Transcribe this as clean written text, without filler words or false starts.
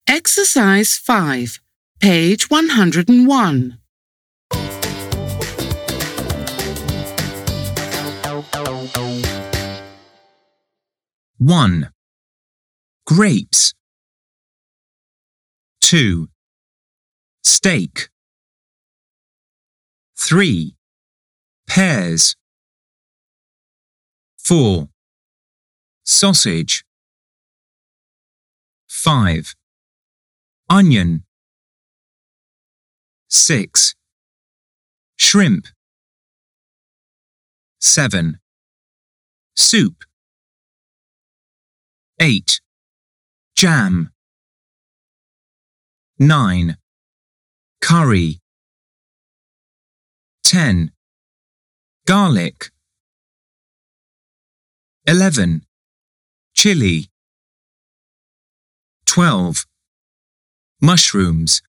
Exercise 5, page 101. 1. Grapes. 2. Steak. 3. Pears. 4. Sausage. 5. Onion. 6. Shrimp. 7. Soup. 8. Jam. 9. Curry. 10. Garlic. 11. Chili. 12. Mushrooms.